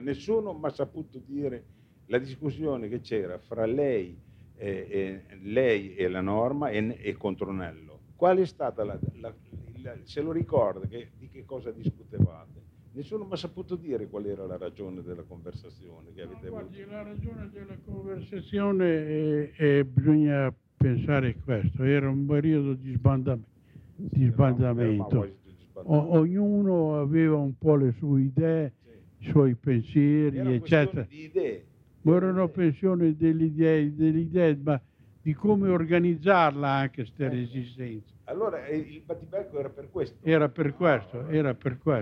Nessuno mi ha saputo dire la discussione che c'era fra lei e la Norma e Contronello. Qual è stata se lo ricorda di che cosa discutevate? Nessuno mi ha saputo dire qual era la ragione della conversazione che avete avuto. Guardi, la ragione della conversazione bisogna pensare questo, era un periodo di sbandamento. Ognuno aveva un po' le sue idee, i suoi pensieri, eccetera. Di idee. Ma erano pensioni delle idee, ma di come organizzarla anche questa resistenza. Allora il battibecco era per questo? Era per questo. Era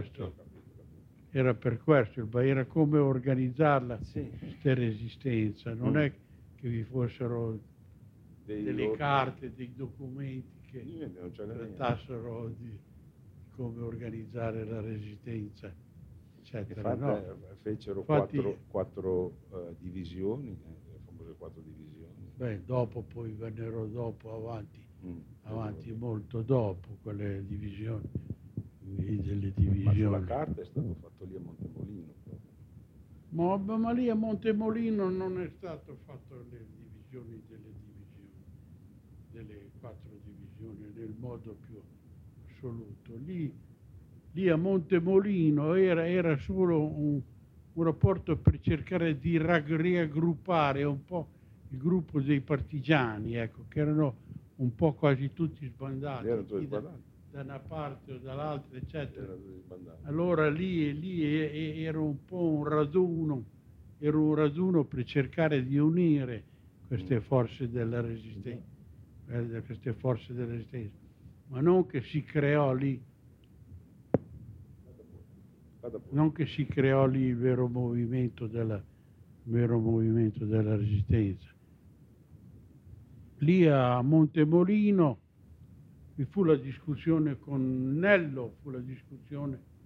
come organizzarla questa resistenza. Non è che vi fossero delle carte, dei documenti che trattassero di come organizzare la resistenza, eccetera. Fecero quattro divisioni, le famose 4 divisioni. Dopo poi vennero avanti molto dopo quelle divisioni, delle divisioni. Ma sulla carta è stato fatto lì a Montemolino. Ma lì a Montemolino non è stato fatto le divisioni delle 4 divisioni nel modo più assoluto. Lì a Montemolino era solo un rapporto per cercare di raggruppare un po' il gruppo dei partigiani, ecco, che erano un po' quasi tutti sbandati, da una parte o dall'altra, eccetera. Allora lì era un po' un raduno per cercare di unire queste forze della resistenza, ma non che si creò lì il vero movimento della resistenza. Lì a Montemolino vi fu la discussione con Nello, fu la discussione